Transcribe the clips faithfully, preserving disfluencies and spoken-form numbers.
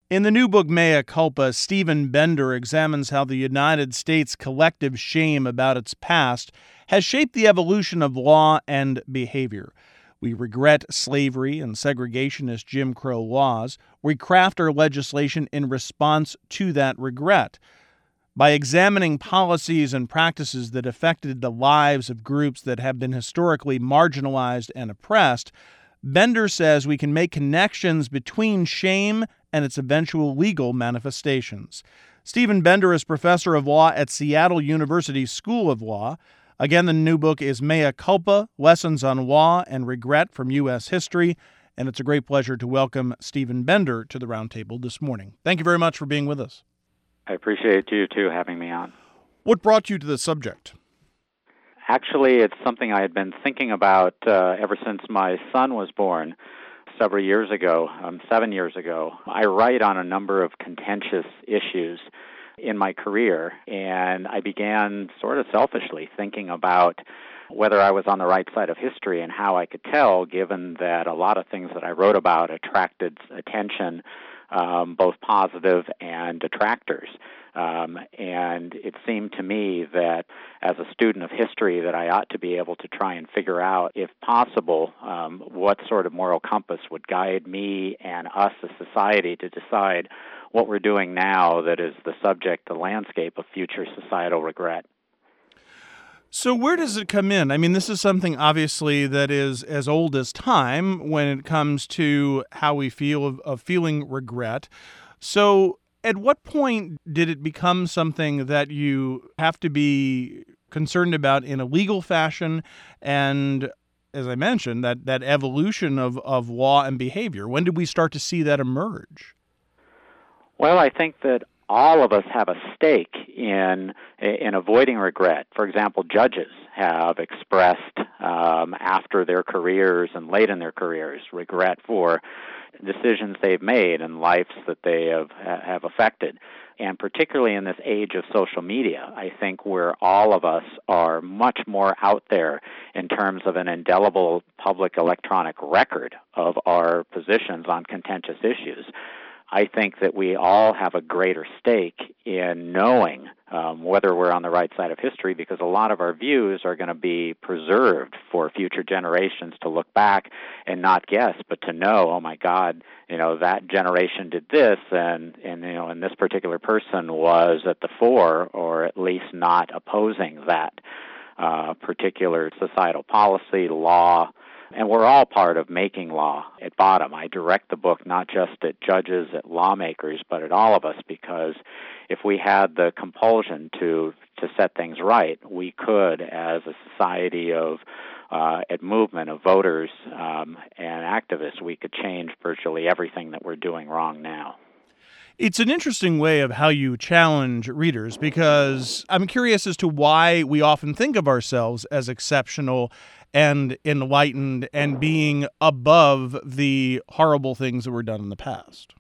In the new book, Mea Culpa, Stephen Bender examines how the United States' collective shame about its past has shaped the evolution of law and behavior. We regret slavery and segregationist Jim Crow laws. We craft our legislation in response to that regret. By examining policies and practices that affected the lives of groups that have been historically marginalized and oppressed, Bender says we can make connections between shame and its eventual legal manifestations. Stephen Bender is professor of law at Seattle University School of Law. Again, the new book is Mea Culpa, Lessons on Law and Regret from U S History, and it's a great pleasure to welcome Stephen Bender to the Roundtable this morning. Thank you very much for being with us. I appreciate you, too, having me on. What brought you to the subject? Actually, it's something I had been thinking about uh, ever since my son was born several years ago, um, seven years ago. I write on a number of contentious issues in my career, and I began sort of selfishly thinking about whether I was on the right side of history and how I could tell, given that a lot of things that I wrote about attracted attention, um, both positive and detractors. Um, and it seemed to me that as a student of history that I ought to be able to try and figure out, if possible, um, what sort of moral compass would guide me and us as society to decide what we're doing now that is the subject, the landscape of future societal regret. So where does it come in? I mean, this is something obviously that is as old as time when it comes to how we feel of, of feeling regret. So at what point did it become something that you have to be concerned about in a legal fashion? And as I mentioned, that, that evolution of, of law and behavior, when did we start to see that emerge? Well, I think that all of us have a stake in in avoiding regret. For example, judges have expressed um, after their careers and late in their careers regret for decisions they've made and lives that they have have affected. And particularly in this age of social media, I think where all of us are much more out there in terms of an indelible public electronic record of our positions on contentious issues, I think that we all have a greater stake in knowing um, whether we're on the right side of history, because a lot of our views are going to be preserved for future generations to look back and not guess, but to know, oh my God, you know, that generation did this, and, and you know, and this particular person was at the fore, or at least not opposing that uh, particular societal policy, law. And we're all part of making law at bottom. I direct the book not just at judges, at lawmakers, but at all of us, because if we had the compulsion to to set things right, we could, as a society of uh, at movement of voters um, and activists, we could change virtually everything that we're doing wrong now. It's an interesting way of how you challenge readers, because I'm curious as to why we often think of ourselves as exceptional and enlightened and being above the horrible things that were done in the past.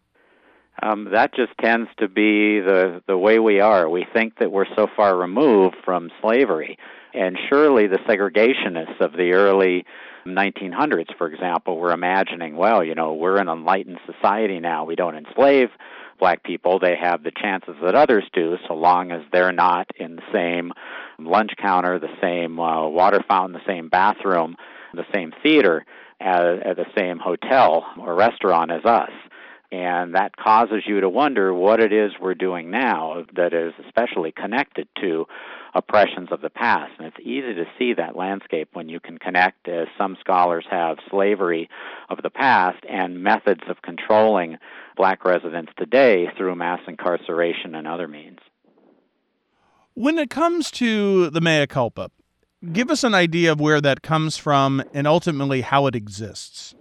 Um, that just tends to be the, the way we are. We think that we're so far removed from slavery. And surely the segregationists of the early nineteen hundreds, for example, were imagining, well, you know, we're an enlightened society now. We don't enslave black people. They have the chances that others do, so long as they're not in the same lunch counter, the same uh, water fountain, the same bathroom, the same theater, at, at the same hotel or restaurant as us. And that causes you to wonder what it is we're doing now that is especially connected to oppressions of the past. And it's easy to see that landscape when you can connect, as some scholars have, slavery of the past and methods of controlling black residents today through mass incarceration and other means. When it comes to the mea culpa, give us an idea of where that comes from and ultimately how it exists.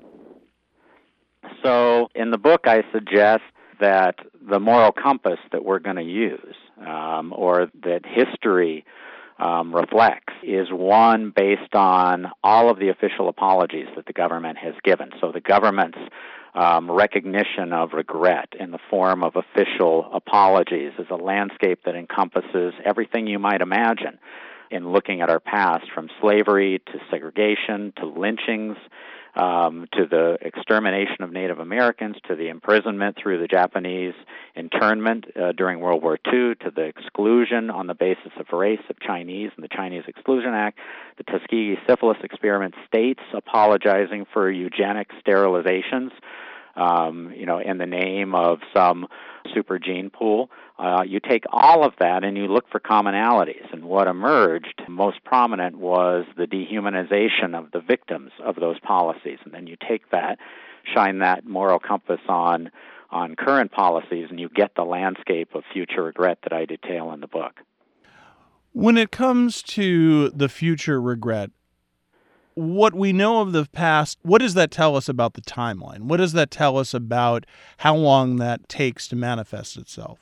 So in the book, I suggest that the moral compass that we're going to use, um, or that history um, reflects, is one based on all of the official apologies that the government has given. So the government's um, recognition of regret in the form of official apologies is a landscape that encompasses everything you might imagine in looking at our past, from slavery to segregation to lynchings, um, to the extermination of Native Americans, to the imprisonment through the Japanese internment uh, during World War Two, to the exclusion on the basis of race of Chinese and the Chinese Exclusion Act, the Tuskegee syphilis experiment, states apologizing for eugenic sterilizations, um, you know, in the name of some super gene pool. Uh, you take all of that and you look for commonalities, and what emerged most prominent was the dehumanization of the victims of those policies. And then you take that, shine that moral compass on on current policies, and you get the landscape of future regret that I detail in the book. When it comes to the future regret, what we know of the past, what does that tell us about the timeline? What does that tell us about how long that takes to manifest itself?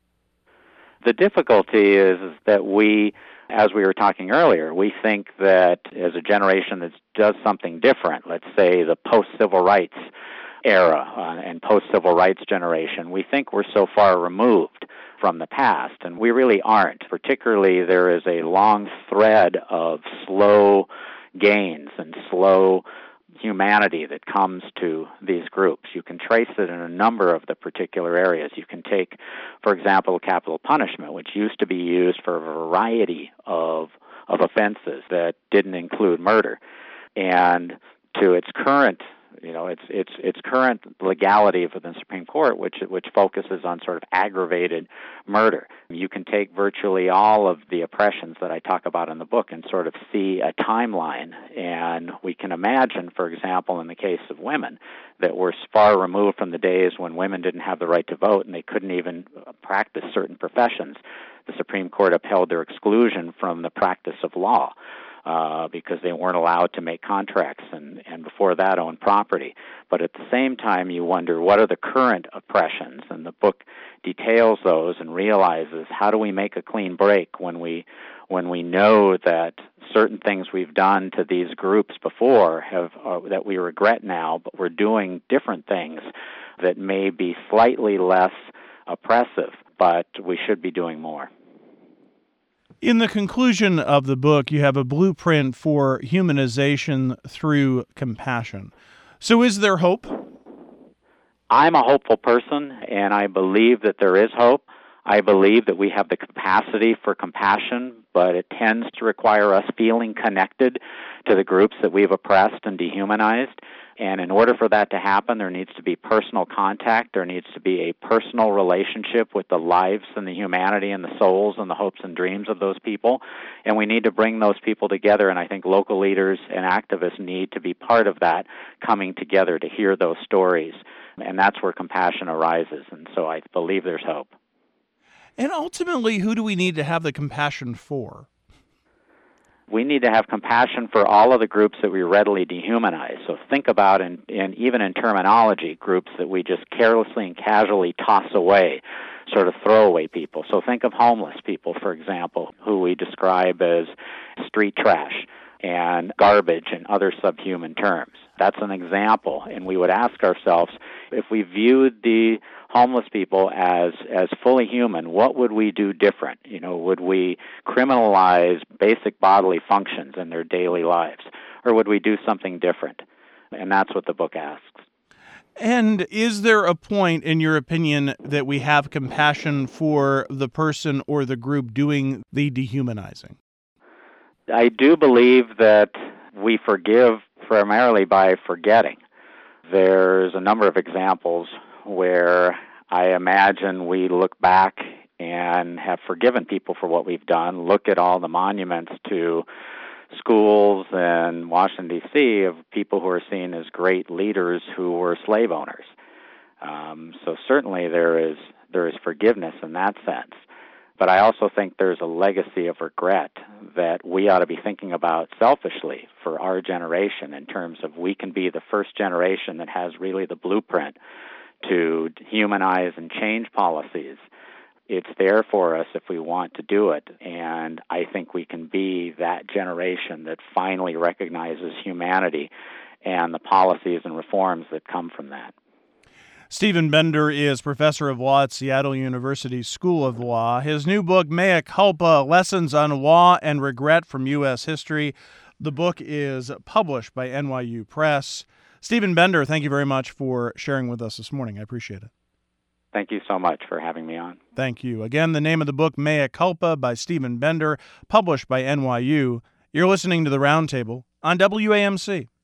The difficulty is, is that we, as we were talking earlier, we think that as a generation that does something different, let's say the post-civil rights era uh, and post-civil rights generation, we think we're so far removed from the past, and we really aren't. Particularly, there is a long thread of slow gains and slow humanity that comes to these groups. You can trace it in a number of the particular areas. You can take, for example, capital punishment, which used to be used for a variety of of offenses that didn't include murder, and to its current You know, it's it's it's current legality within the Supreme Court, which which focuses on sort of aggravated murder. You can take virtually all of the oppressions that I talk about in the book and sort of see a timeline, and we can imagine, for example, in the case of women, that we're far removed from the days when women didn't have the right to vote and they couldn't even practice certain professions. The Supreme Court upheld their exclusion from the practice of law. Uh, because they weren't allowed to make contracts and, and before that own property. But at the same time, you wonder, what are the current oppressions? And the book details those and realizes, how do we make a clean break when we when we know that certain things we've done to these groups before have uh, that we regret now, but we're doing different things that may be slightly less oppressive, but we should be doing more. In the conclusion of the book, you have a blueprint for humanization through compassion. So is there hope? I'm a hopeful person, and I believe that there is hope. I believe that we have the capacity for compassion, but it tends to require us feeling connected to the groups that we've oppressed and dehumanized. And in order for that to happen, there needs to be personal contact. There needs to be a personal relationship with the lives and the humanity and the souls and the hopes and dreams of those people. And we need to bring those people together. And I think local leaders and activists need to be part of that, coming together to hear those stories. And that's where compassion arises. And so I believe there's hope. And ultimately, who do we need to have the compassion for? We need to have compassion for all of the groups that we readily dehumanize. So think about, in, in even in terminology, groups that we just carelessly and casually toss away, sort of throwaway people. So think of homeless people, for example, who we describe as street trash and garbage and other subhuman terms. That's an example, and we would ask ourselves, if we viewed the homeless people as as fully human, what would we do different? You know, would we criminalize basic bodily functions in their daily lives, or would we do something different? And that's what the book asks. And is there a point, in your opinion, that we have compassion for the person or the group doing the dehumanizing? I do believe that we forgive primarily by forgetting. There's a number of examples where I imagine we look back and have forgiven people for what we've done. Look at all the monuments to schools in Washington, D C of people who are seen as great leaders who were slave owners. Um, so certainly there is there is forgiveness in that sense. But I also think there's a legacy of regret that we ought to be thinking about selfishly for our generation, in terms of we can be the first generation that has really the blueprint to humanize and change policies. It's there for us if we want to do it, and I think we can be that generation that finally recognizes humanity and the policies and reforms that come from that. Stephen Bender is professor of law at Seattle University School of Law. His new book, Mea Culpa, Lessons on Law and Regret from U S History. The book is published by N Y U Press. Stephen Bender, thank you very much for sharing with us this morning. I appreciate it. Thank you so much for having me on. Thank you. Again, the name of the book, Mea Culpa by Stephen Bender, published by N Y U. You're listening to The Roundtable on W A M C.